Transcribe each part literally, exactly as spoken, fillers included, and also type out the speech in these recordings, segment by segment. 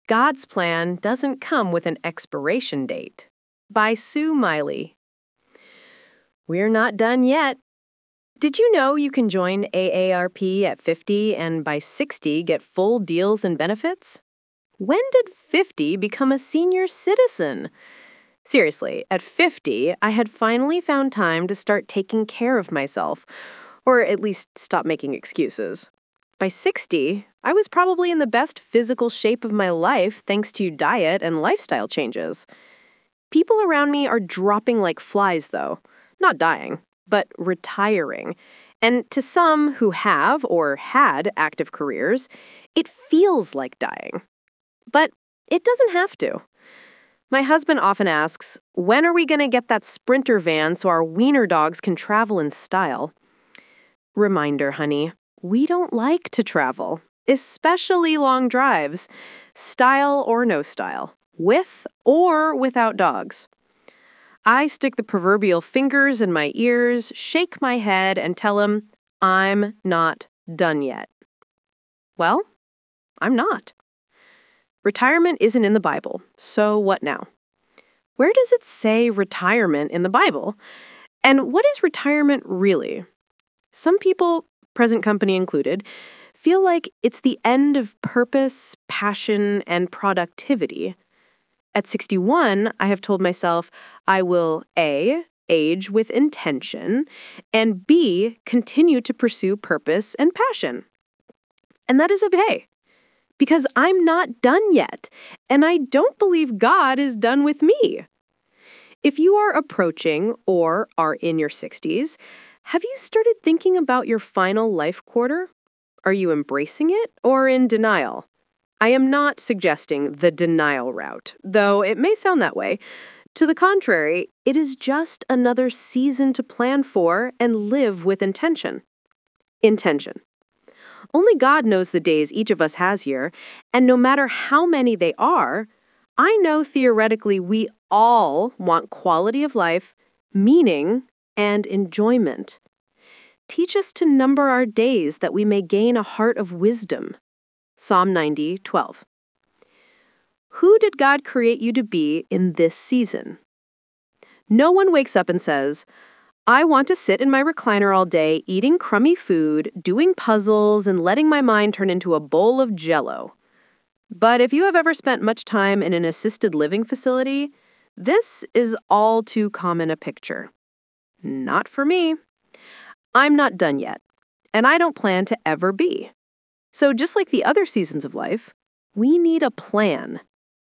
God's Plan Doesn't Come with an Expiration Date by Sue Miley. We're not done yet. Did you know you can join A A R P at fifty and by sixty get full deals and benefits? When did fifty become a senior citizen? Seriously, at fifty, I had finally found time to start taking care of myself, or at least stop making excuses. By sixty, I was probably in the best physical shape of my life thanks to diet and lifestyle changes. People around me are dropping like flies, though. Not dying, but retiring. And to some who have or had active careers, it feels like dying. But it doesn't have to. My husband often asks, when are we going to get that Sprinter van so our wiener dogs can travel in style? Reminder, honey, we don't like to travel, especially long drives, style or no style, with or without dogs. I stick the proverbial fingers in my ears, shake my head, and tell him, I'm not done yet. Well, I'm not. Retirement isn't in the Bible, so what now? Where does it say retirement in the Bible? And what is retirement really? Some people, present company included, feel like it's the end of purpose, passion, and productivity. At sixty-one, I have told myself I will A, age with intention, and B, continue to pursue purpose and passion. And that is okay. Because I'm not done yet, and I don't believe God is done with me. If you are approaching or are in your sixties, have you started thinking about your final life quarter? Are you embracing it or in denial? I am not suggesting the denial route, though it may sound that way. To the contrary, it is just another season to plan for and live with intention. Intention. Only God knows the days each of us has here, and no matter how many they are, I know theoretically we all want quality of life, meaning, and enjoyment. Teach us to number our days that we may gain a heart of wisdom. Psalm ninety, twelve. Who did God create you to be in this season? No one wakes up and says, I want to sit in my recliner all day, eating crummy food, doing puzzles, and letting my mind turn into a bowl of Jell-O. But if you have ever spent much time in an assisted living facility, this is all too common a picture. Not for me. I'm not done yet, and I don't plan to ever be. So just like the other seasons of life, we need a plan.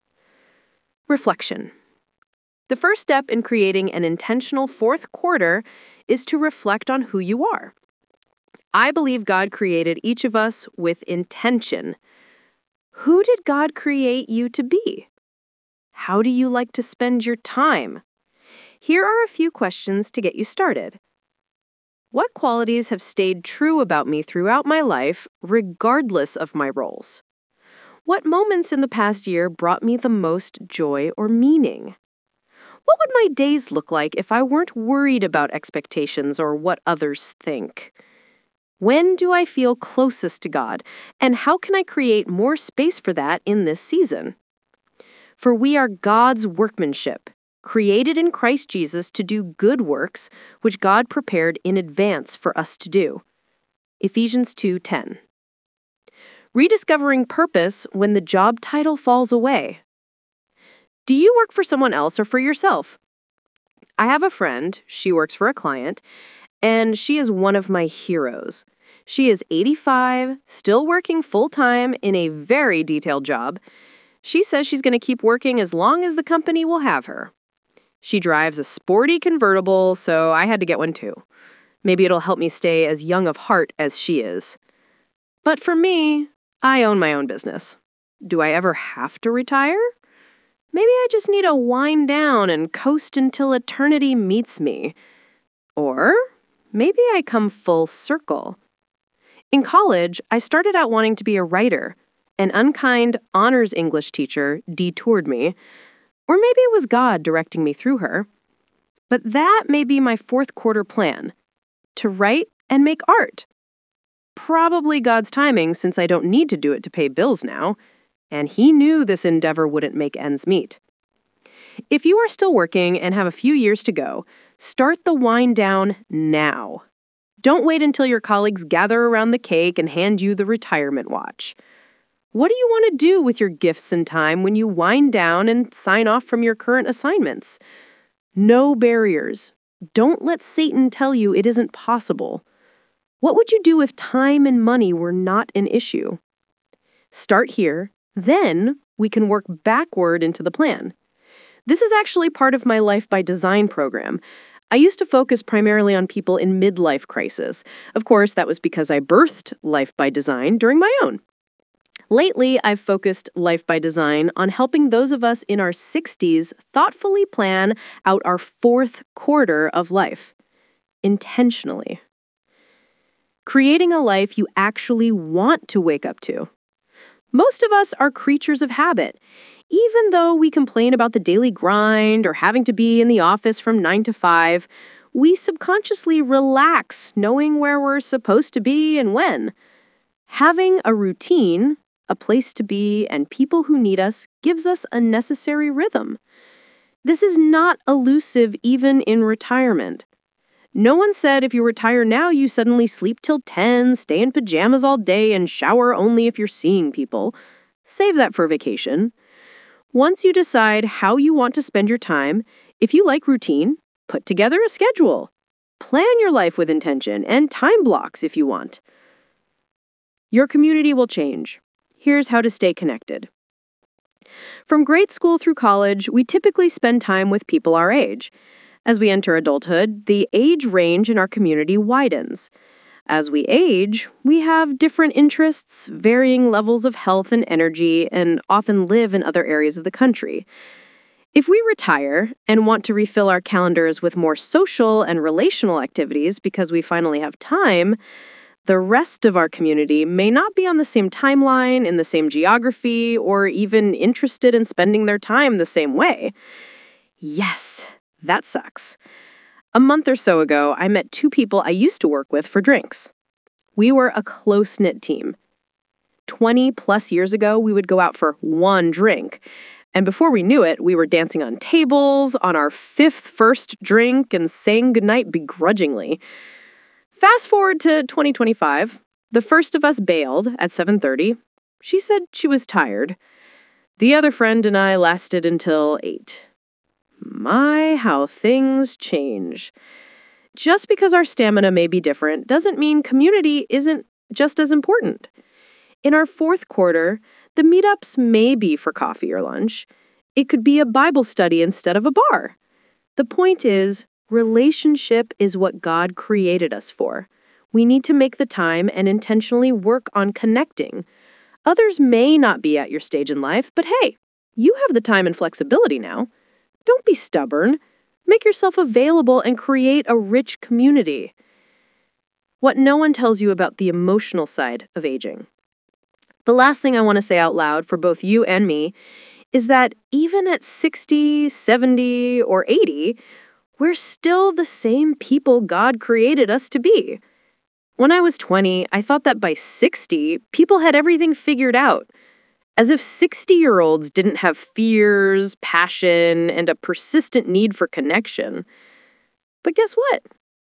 Reflection. The first step in creating an intentional fourth quarter is to reflect on who you are. I believe God created each of us with intention. Who did God create you to be? How do you like to spend your time? Here are a few questions to get you started. What qualities have stayed true about me throughout my life, regardless of my roles? What moments in the past year brought me the most joy or meaning? What would my days look like if I weren't worried about expectations or what others think? When do I feel closest to God, and how can I create more space for that in this season? For we are God's workmanship, created in Christ Jesus to do good works, which God prepared in advance for us to do. Ephesians two ten. Rediscovering purpose when the job title falls away. Do you work for someone else or for yourself? I have a friend, she works for a client, and she is one of my heroes. She is eighty-five, still working full-time in a very detailed job. She says she's going to keep working as long as the company will have her. She drives a sporty convertible, so I had to get one too. Maybe it'll help me stay as young of heart as she is. But for me, I own my own business. Do I ever have to retire? Maybe I just need to wind down and coast until eternity meets me. Or maybe I come full circle. In college, I started out wanting to be a writer. An unkind honors English teacher detoured me. Or maybe it was God directing me through her. But that may be my fourth quarter plan, to write and make art. Probably God's timing, since I don't need to do it to pay bills now. and he knew this endeavor wouldn't make ends meet. If you are still working and have a few years to go, start the wind down now. Don't wait until your colleagues gather around the cake and hand you the retirement watch. What do you want to do with your gifts and time when you wind down and sign off from your current assignments? No barriers. Don't let Satan tell you it isn't possible. What would you do if time and money were not an issue? Start here, then we can work backward into the plan. This is actually part of my Life by Design program. I used to focus primarily on people in midlife crisis. Of course, that was because I birthed Life by Design during my own. Lately, I've focused Life by Design on helping those of us in our sixties thoughtfully plan out our fourth quarter of life, intentionally. Creating a life you actually want to wake up to. Most of us are creatures of habit. Even though we complain about the daily grind or having to be in the office from nine to five, we subconsciously relax knowing where we're supposed to be and when. Having a routine, a place to be, and people who need us gives us a necessary rhythm. This is not elusive even in retirement. No one said if you retire now, you suddenly sleep till ten, stay in pajamas all day, and shower only if you're seeing people. Save that for vacation. Once you decide how you want to spend your time, if you like routine, put together a schedule. Plan your life with intention and time blocks if you want. Your community will change. Here's how to stay connected. From grade school through college, we typically spend time with people our age. As we enter adulthood, the age range in our community widens. As we age, we have different interests, varying levels of health and energy, and often live in other areas of the country. If we retire and want to refill our calendars with more social and relational activities because we finally have time, the rest of our community may not be on the same timeline, in the same geography, or even interested in spending their time the same way. Yes, that sucks. A month or so ago, I met two people I used to work with for drinks. We were a close-knit team. twenty plus years ago, we would go out for one drink. And before we knew it, we were dancing on tables, on our fifth first drink, and saying goodnight begrudgingly. Fast forward to twenty twenty-five. The first of us bailed at seven thirty. She said she was tired. The other friend and I lasted until eight. My, how things change. Just because our stamina may be different doesn't mean community isn't just as important. In our fourth quarter, the meetups may be for coffee or lunch. It could be a Bible study instead of a bar. The point is, relationship is what God created us for. We need to make the time and intentionally work on connecting. Others may not be at your stage in life, but hey, you have the time and flexibility now. Don't be stubborn. Make yourself available and create a rich community. What no one tells you about the emotional side of aging. The last thing I want to say out loud for both you and me is that even at sixty, seventy, or eighty, we're still the same people God created us to be. When I was twenty, I thought that by sixty, people had everything figured out. As if sixty-year-olds didn't have fears, passion, and a persistent need for connection. But guess what?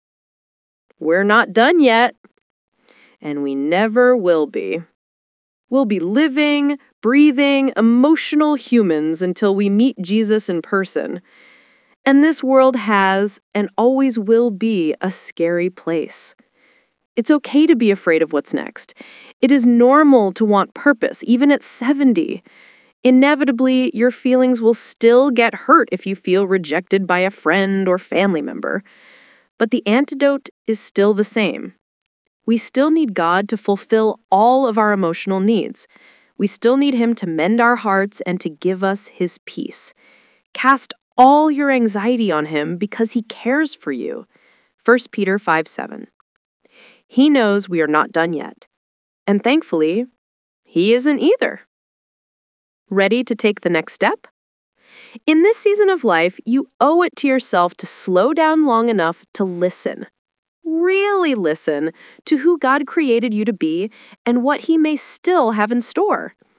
We're not done yet. And we never will be. We'll be living, breathing, emotional humans until we meet Jesus in person. And this world has and always will be a scary place. It's okay to be afraid of what's next. It is normal to want purpose, even at seventy. Inevitably, your feelings will still get hurt if you feel rejected by a friend or family member. But the antidote is still the same. We still need God to fulfill all of our emotional needs. We still need Him to mend our hearts and to give us His peace. Cast all your anxiety on Him because He cares for you. First Peter five seven. He knows we are not done yet. And thankfully, He isn't either. Ready to take the next step? In this season of life, you owe it to yourself to slow down long enough to listen. Really listen to who God created you to be and what He may still have in store.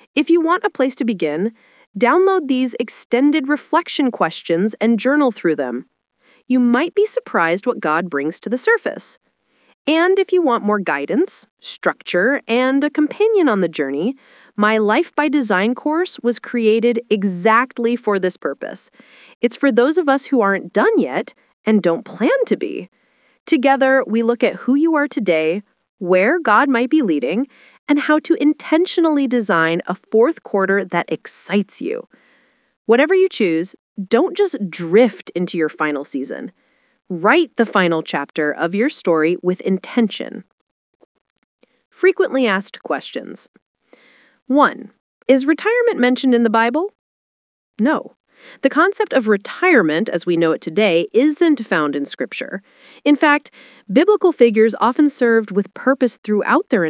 If you want a place to begin, download these extended reflection questions and journal through them. You might be surprised what God brings to the surface. And if you want more guidance, structure, and a companion on the journey, my Life by Design course was created exactly for this purpose. It's for those of us who aren't done yet and don't plan to be. Together, we look at who you are today, where God might be leading, and how to intentionally design a fourth quarter that excites you. Whatever you choose, don't just drift into your final season. Write the final chapter of your story with intention. Frequently asked questions. one. Is retirement mentioned in the Bible? No. The concept of retirement, as we know it today, isn't found in Scripture. In fact, biblical figures often served with purpose throughout their